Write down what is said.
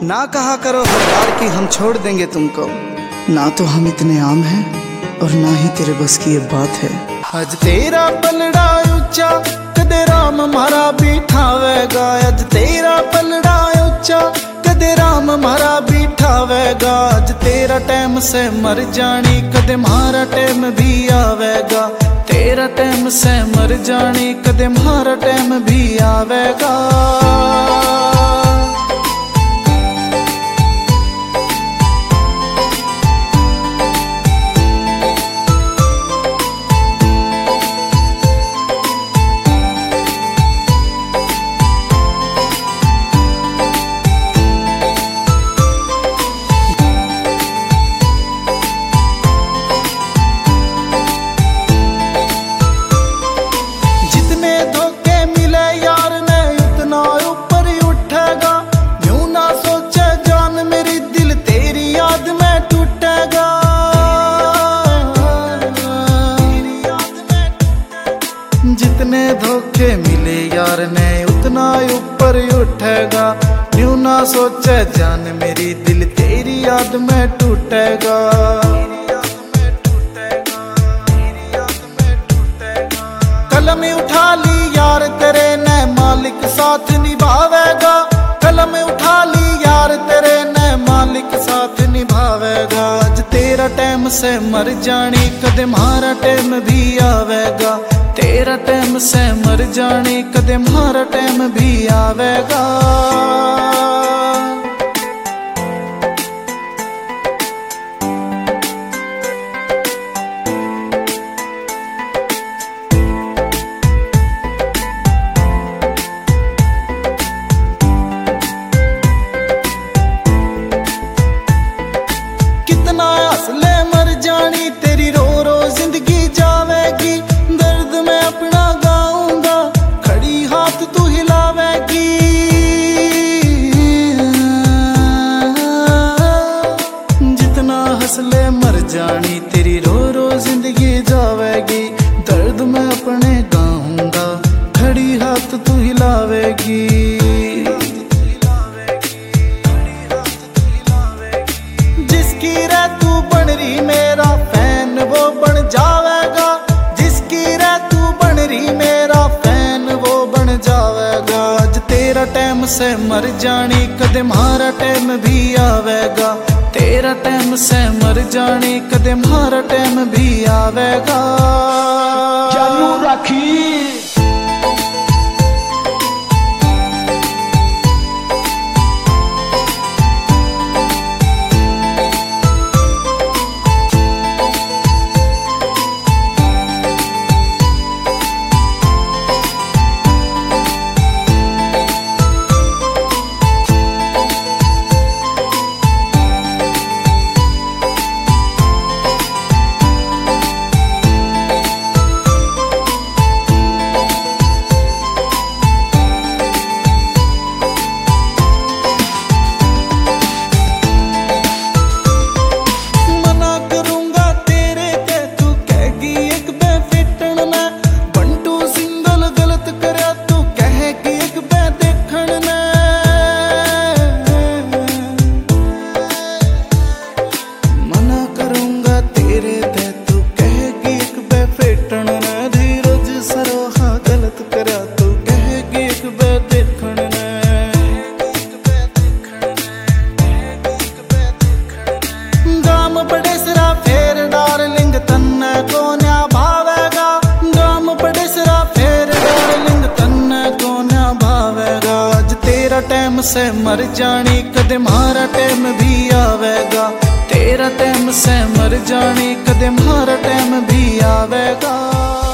ना कहा करो हर बार कि हम छोड़ देंगे तुमको, ना तो हम इतने आम हैं और ना ही तेरे बस की ये बात है। अज तेरा पलड़ा ऊंचा कदे राम मारा बिठावेगा, अज तेरा पलड़ा ऊंचा कदे राम मारा बिठावेगा। अज तेरा टाइम से मर जानी कदे मारा टाइम भी आवेगा, तेरा टाइम से मर जानी कदे मारा टाइम भी आवेगा। जितने धोखे मिले यार ने उतना ऊपर उठेगा, यूं ना सोचे जान मेरी दिल तेरी याद में टूटेगा। कलम उठा ली यार तेरे ने मालिक साथ निभावेगा, कलम उठा ली यार तेरे ने मालिक साथ निभावेगा। आज तेरा टाइम से मर जानी कदे मारा टाइम भी आवेगा, तेरा टाइम से मर जानी कदे मारा टाइम भी आवेगा। कितना हौसले मर जानी तेरी रो रो जिंदगी जावेगी, दर्द में अपना गाऊंगा खड़ी हाथ तू हिलावेगी। जितना हौसले मर जानी तेरी रो रो जिंदगी जावेगी, दर्द में अपने गाऊंगा खड़ी हाथ तू हिलावेगी। जिसकी रे तू बन रही मेरा फैन वो बन जावेगा, जिसकी रे तू बन रही मेरा फैन वो बन जावेगा। आज तेरा टाइम से मर जानी कदे मारा टाइम भी आवेगा, तेरा टाइम से मर जानी कदे मारा टाइम भी आवेगा। चालू रखी टाइम से मर जानी कदे मारा टाइम भी आवेगा, तेरा टाइम से मर जानी कदे मारा टाइम भी आवेगा।